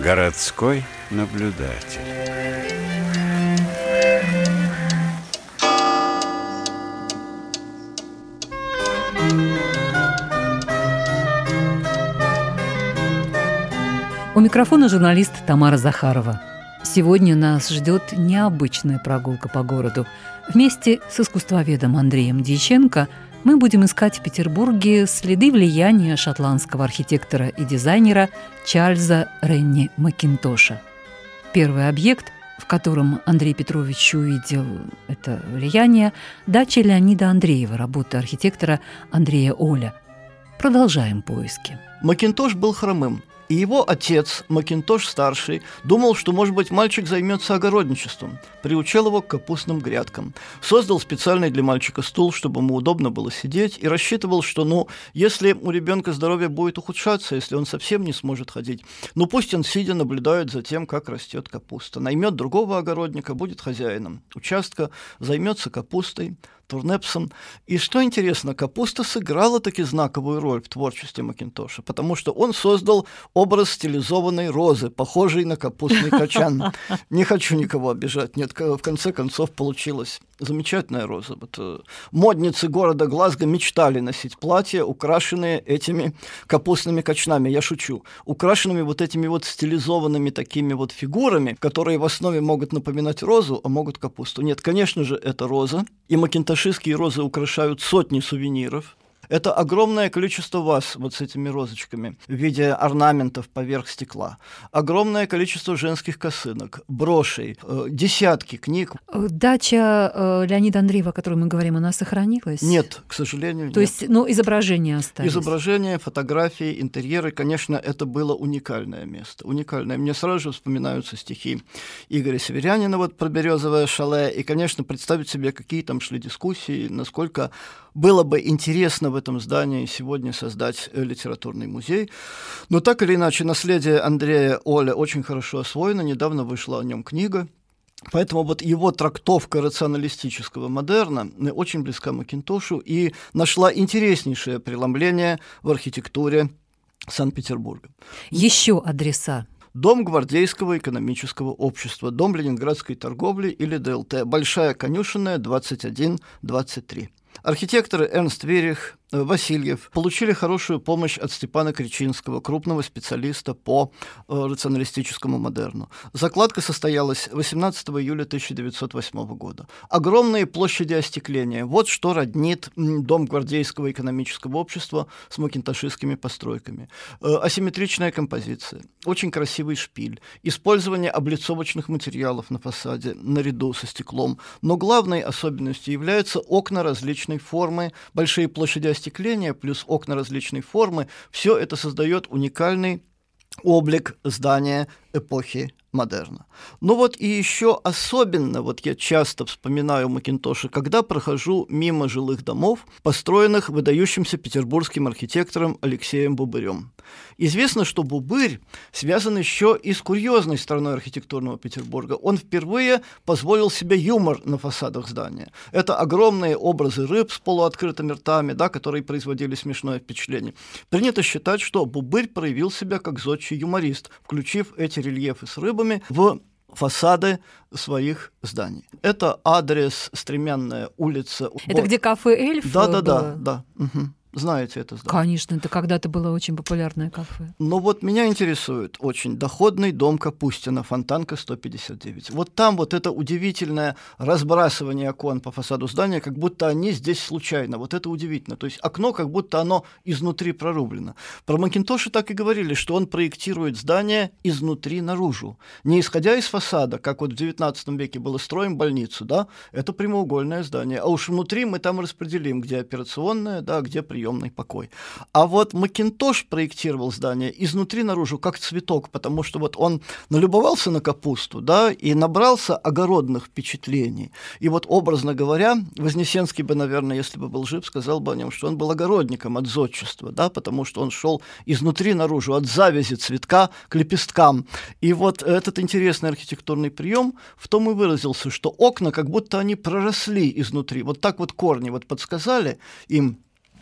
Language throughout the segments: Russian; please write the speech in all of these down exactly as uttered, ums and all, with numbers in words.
Городской наблюдатель. У микрофона журналист Тамара Захарова. Сегодня нас ждет необычная прогулка по городу. Вместе с искусствоведом Андреем Дьяченко мы будем искать в Петербурге следы влияния шотландского архитектора и дизайнера Чарльза Ренни Макинтоша. Первый объект, в котором Андрей Петрович увидел это влияние, дача Леонида Андреева, работа архитектора Андрея Оля. Продолжаем поиски. Макинтош был хромым. И его отец, Макинтош-старший, думал, что, может быть, мальчик займется огородничеством, приучал его к капустным грядкам, создал специальный для мальчика стул, чтобы ему удобно было сидеть, и рассчитывал, что, ну, если у ребенка здоровье будет ухудшаться, если он совсем не сможет ходить, ну, пусть он, сидя, наблюдает за тем, как растет капуста, наймет другого огородника, будет хозяином участка, займется капустой, турнепсом. И что интересно, капуста сыграла таки знаковую роль в творчестве Макинтоша, потому что он создал образ стилизованной розы, похожей на капустный качан. Не хочу никого обижать, нет, в конце концов получилась замечательная роза. Вот, э, модницы города Глазго мечтали носить платья, украшенные этими капустными качанами. Я шучу. Украшенными вот этими вот стилизованными такими вот фигурами, которые в основе могут напоминать розу, а могут капусту. Нет, конечно же, это роза. И макинтошистские розы украшают сотни сувениров. Это огромное количество ваз вот с этими розочками в виде орнаментов поверх стекла. Огромное количество женских косынок, брошей, э, десятки книг. Дача э, Леонида Андреева, о которой мы говорим, она сохранилась? Нет, к сожалению, нет. То есть, ну, изображения остались? Изображения, фотографии, интерьеры, конечно, это было уникальное место. Уникальное. Мне сразу же вспоминаются стихи Игоря Северянина вот про березовое шале. И, конечно, представить себе, какие там шли дискуссии, насколько было бы интересно в этом здании сегодня создать литературный музей. Но так или иначе, наследие Андрея Оля очень хорошо освоено. Недавно вышла о нем книга. Поэтому вот его трактовка рационалистического модерна очень близка Макинтошу и нашла интереснейшее преломление в архитектуре Санкт-Петербурга. Еще адреса. Дом Гвардейского экономического общества, Дом Ленинградской торговли или ДЛТ, Большая Конюшенная, двадцать один двадцать три. Архитекторы Эрнст Верих, Васильев получили хорошую помощь от Степана Кричинского, крупного специалиста по э, рационалистическому модерну. Закладка состоялась восемнадцатого июля тысяча девятьсот восьмого года. Огромные площади остекления. Вот что роднит м, Дом Гвардейского экономического общества с макинтошистскими постройками. Э, асимметричная композиция, очень красивый шпиль, использование облицовочных материалов на фасаде наряду со стеклом. Но главной особенностью являются окна различной формы, большие площади остекления, остекление плюс окна различной формы, все это создает уникальный облик здания эпохи модерна. Ну вот и еще особенно, вот я часто вспоминаю Макинтоша, когда прохожу мимо жилых домов, построенных выдающимся петербургским архитектором Алексеем Бубырем. Известно, что Бубырь связан еще и с курьезной стороной архитектурного Петербурга. Он впервые позволил себе юмор на фасадах здания. Это огромные образы рыб с полуоткрытыми ртами, да, которые производили смешное впечатление. Принято считать, что Бубырь проявил себя как зодчий юморист, включив эти рельефы с рыбами в фасады своих зданий. Это адрес Стремянная улица. Это вот. Где кафе «Эльф» Да, да, было? да, да. Угу. Знаете это здание? Конечно, это когда-то было очень популярное кафе. Но вот меня интересует очень доходный дом Капустина, Фонтанка сто пятьдесят девять. Вот там вот это удивительное разбрасывание окон по фасаду здания, как будто они здесь случайно. Вот это удивительно. То есть окно, как будто оно изнутри прорублено. Про Макинтоша так и говорили, что он проектирует здание изнутри наружу. Не исходя из фасада, как вот в девятнадцатом веке было строим больницу, да, это прямоугольное здание. А уж внутри мы там распределим, где операционная, да, где приемная. Приемный покой. А вот Макинтош проектировал здание изнутри наружу как цветок, потому что вот он налюбовался на капусту, да, и набрался огородных впечатлений. И вот, образно говоря, Вознесенский бы, наверное, если бы был жив, сказал бы о нем, что он был огородником от зодчества, да, потому что он шел изнутри наружу, от завязи цветка к лепесткам. И вот этот интересный архитектурный прием в том и выразился, что окна как будто они проросли изнутри. Вот так вот корни вот подсказали им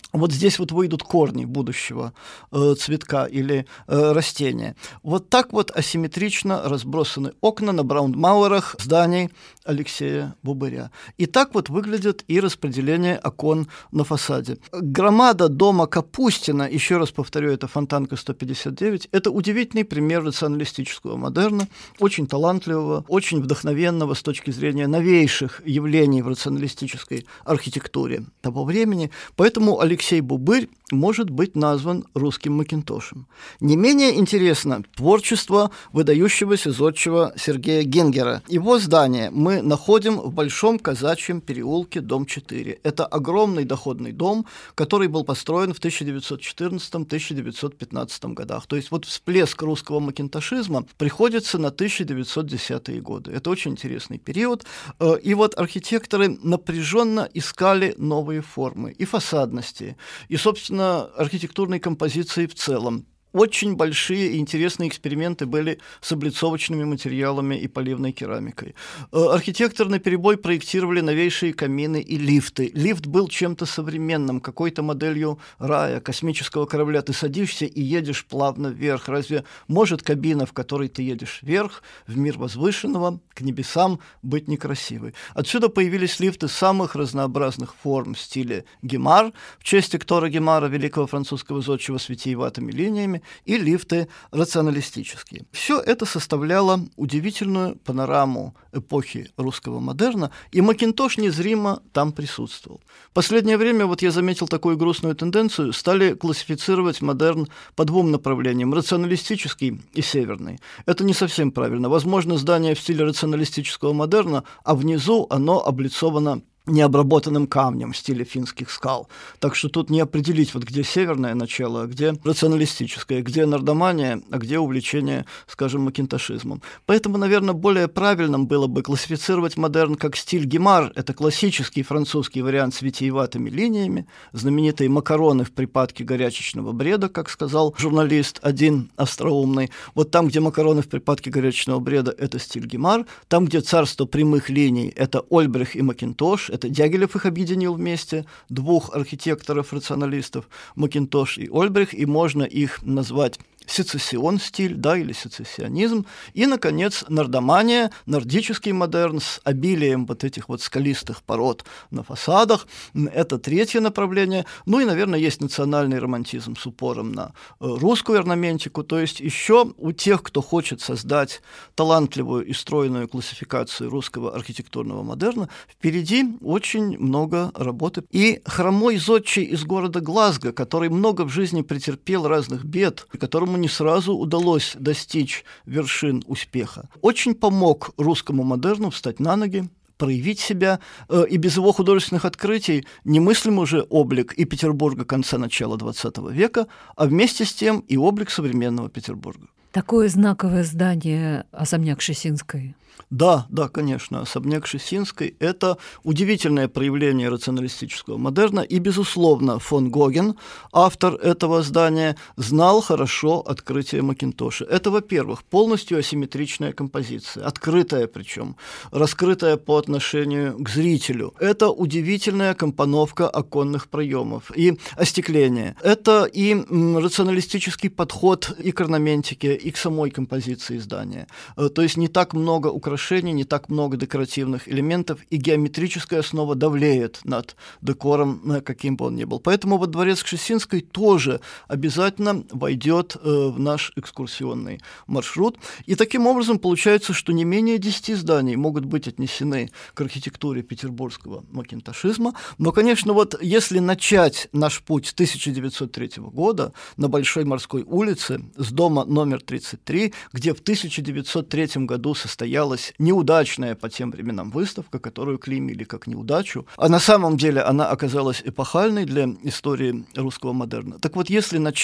Вот здесь вот выйдут корни будущего э, цветка или э, растения. Вот так вот асимметрично разбросаны окна на Браунмауэрах зданий Алексея Бубыря. И так вот выглядит и распределение окон на фасаде. Громада дома Капустина, еще раз повторю, это Фонтанка сто пятьдесят девять, это удивительный пример рационалистического модерна, очень талантливого, очень вдохновенного с точки зрения новейших явлений в рационалистической архитектуре того времени. Поэтому Алексей Алексей Бубырь может быть назван русским Макинтошем. Не менее интересно творчество выдающегося зодчего Сергея Гингера. Его здание мы находим в Большом Казачьем переулке, дом четыре. Это огромный доходный дом, который был построен в тысяча девятьсот четырнадцатом — тысяча девятьсот пятнадцатом годах. То есть вот всплеск русского макинтошизма приходится на тысяча девятьсот десятые годы. Это очень интересный период. И вот архитекторы напряженно искали новые формы и фасадности, и, собственно, архитектурной композиции в целом. Очень большие и интересные эксперименты были с облицовочными материалами и поливной керамикой. Архитекторы наперебой проектировали новейшие камины и лифты. Лифт был чем-то современным, какой-то моделью рая, космического корабля. Ты садишься и едешь плавно вверх. Разве может кабина, в которой ты едешь вверх, в мир возвышенного, к небесам, быть некрасивой? Отсюда появились лифты самых разнообразных форм в стиле Гемар, в честь Эктора Гемара, великого французского зодчего с витиеватыми линиями, и лифты рационалистические. Все это составляло удивительную панораму эпохи русского модерна, и Макинтош незримо там присутствовал. В последнее время, вот я заметил такую грустную тенденцию, стали классифицировать модерн по двум направлениям – рационалистический и северный. Это не совсем правильно. Возможно, здание в стиле рационалистического модерна, а внизу оно облицовано необработанным камнем в стиле финских скал. Так что тут не определить, вот где северное начало, а где рационалистическое, где нардомания, а где увлечение, скажем, макинтошизмом. Поэтому, наверное, более правильным было бы классифицировать модерн как стиль Гемар. Это классический французский вариант с витиеватыми линиями, знаменитые макароны в припадке горячечного бреда, как сказал журналист один остроумный. Вот там, где макароны в припадке горячечного бреда, это стиль Гемар. Там, где царство прямых линий, это Ольбрих и Макинтош. Это Дягилев их объединил вместе, двух архитекторов-рационалистов, Макинтош и Ольбрих, и можно их назвать сецессион стиль, да, или сецессионизм. И, наконец, нардомания, нордический модерн с обилием вот этих вот скалистых пород на фасадах. Это третье направление. Ну и, наверное, есть национальный романтизм с упором на русскую орнаментику. То есть еще у тех, кто хочет создать талантливую и стройную классификацию русского архитектурного модерна, впереди очень много работы. И хромой зодчий из города Глазго, который много в жизни претерпел разных бед, которому не сразу удалось достичь вершин успеха, очень помог русскому модерну встать на ноги, проявить себя, и без его художественных открытий немыслим уже облик и Петербурга конца-начала двадцатого века, а вместе с тем и облик современного Петербурга. Такое знаковое здание особняк Шесинской. Да, да, конечно, особняк Шесинской – это удивительное проявление рационалистического модерна, и, безусловно, фон Гоген, автор этого здания, знал хорошо открытие Макинтоша. Это, во-первых, полностью асимметричная композиция, открытая причем, раскрытая по отношению к зрителю. Это удивительная компоновка оконных проемов и остекления. Это и рационалистический подход и к орнаментике, и к самой композиции здания. То есть не так много украшений, не так много декоративных элементов, и геометрическая основа давлеет над декором, каким бы он ни был. Поэтому вот дворец Кшесинской тоже обязательно войдет э, в наш экскурсионный маршрут. И таким образом получается, что не менее десяти зданий могут быть отнесены к архитектуре петербургского макинтошизма. Но, конечно, вот если начать наш путь с тысяча девятьсот третьего года на Большой морской улице с дома номер тридцать три, где в тысяча девятьсот третьем году состоялась неудачная по тем временам выставка, которую клеймили как неудачу, а на самом деле она оказалась эпохальной для истории русского модерна. Так вот, если начать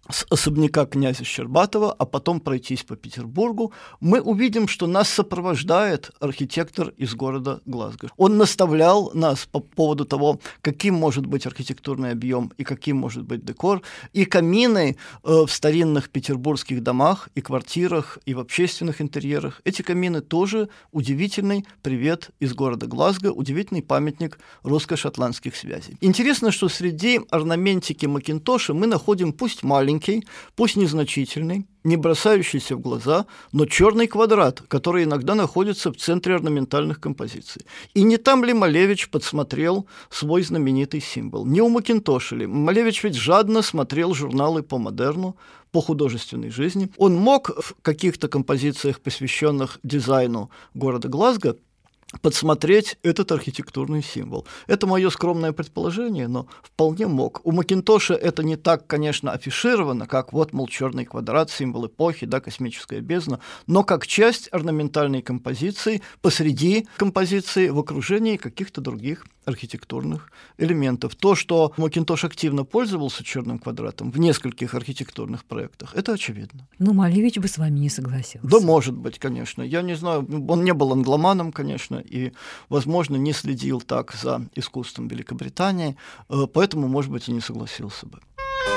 с особняка князя Щербатова, а потом пройтись по Петербургу, мы увидим, что нас сопровождает архитектор из города Глазго. Он наставлял нас по поводу того, каким может быть архитектурный объем и каким может быть декор, и камины э, в старинных петербургских домах и квартирах, и в общественных интерьерах. Эти камины тоже удивительный привет из города Глазго, удивительный памятник русско-шотландских связей. Интересно, что среди орнаментики Макинтоша мы находим пусть маленький, пусть незначительный, не бросающийся в глаза, но черный квадрат, который иногда находится в центре орнаментальных композиций. И не там ли Малевич подсмотрел свой знаменитый символ? Не у Макинтоша ли? Малевич ведь жадно смотрел журналы по модерну, по художественной жизни. Он мог в каких-то композициях, посвященных дизайну города Глазго, подсмотреть этот архитектурный символ. Это мое скромное предположение, но вполне мог. У Макинтоша это не так, конечно, афишировано, как вот, мол, черный квадрат, символ эпохи, да, космическая бездна, но как часть орнаментальной композиции, посреди композиции, в окружении каких-то других архитектурных элементов. То, что Макинтош активно пользовался черным квадратом в нескольких архитектурных проектах, это очевидно. Ну, Малевич бы с вами не согласился. Да, может быть, конечно. Я не знаю, он не был англоманом, конечно, и, возможно, не следил так за искусством Великобритании, поэтому, может быть, и не согласился бы.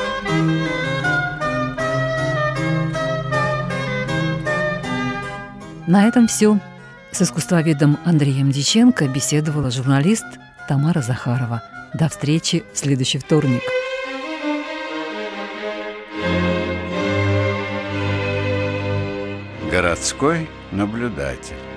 На этом все. С искусствоведом Андреем Дьяченко беседовала журналист Тамара Захарова. До встречи в следующий вторник. Городской наблюдатель.